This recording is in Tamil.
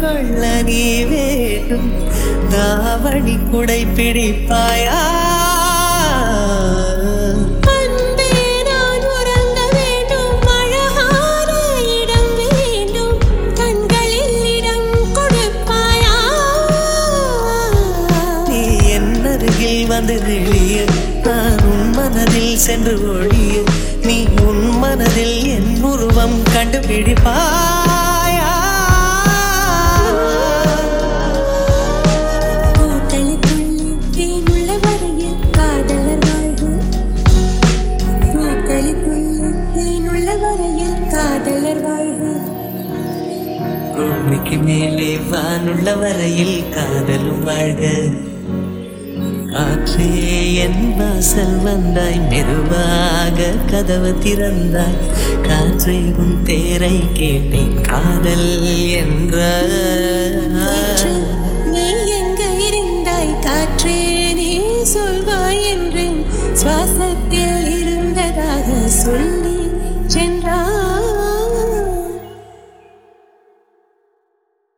கொள்ள நீ வேண்டும் தாவணி குடை பிடிப்பாயா வந்து வெளிய நான் உன் மனதில் சென்று ஒழிய நீ உன் மனதில் என் உருவம் கண்டுபிடிப்பாயா பூமிக்கு மேலே வானுள்ள வரையில் காதலும் வாழ்க காற்றே என் வாசல் வந்தாய் மெதுவாக கதவு திறந்தாய் காற்றை உன் தேரை கேட்டேன் காதல் என்ற நீ எங்க இருந்தாய் காற்றே நீ சொல்வாய் என்றேன் சுவாசத்தில் இருந்ததாக சொல்